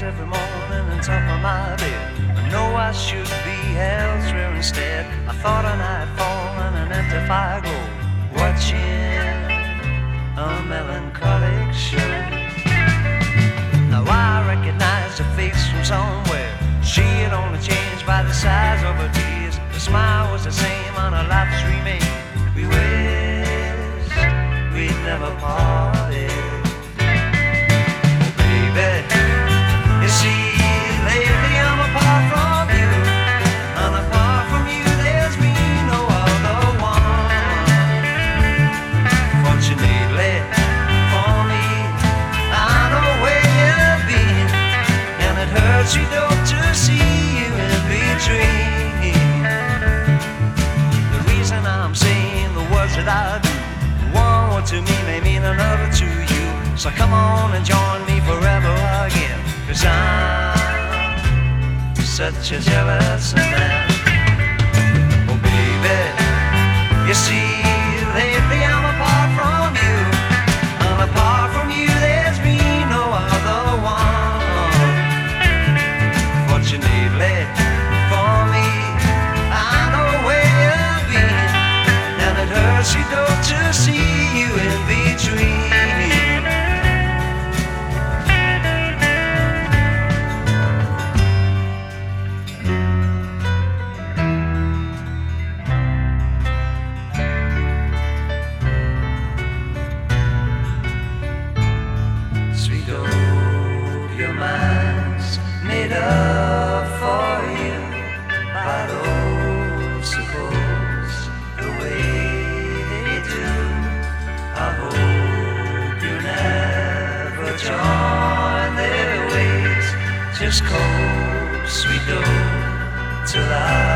rise every morning on top of my bed. I know I should be elsewhere instead. I thought a night fall in an empty fire glow, watching a melancholic show. Now I recognize the face from somewhere. She had only changed by the size of her tears. The smile was the same on her lips remained. We wished we'd never parted. You see, lately I'm apart from you, and apart from you there's been no other one. Fortunately for me, I know where you've been, and it hurts you though to see you in between. The reason I'm saying the words that I do, one word to me may mean another to you. So come on and join me forever again, 'cause I'm such a jealous man. Oh baby, you see, lately I'm apart from you, and apart from you there's been no other one. Fortunately for me, I know where you've been, and it hurts you though to see you in between. Your mind's made up for you by those suppose the way they do. I hope you never join their ways. Just cope, sweet dough, till I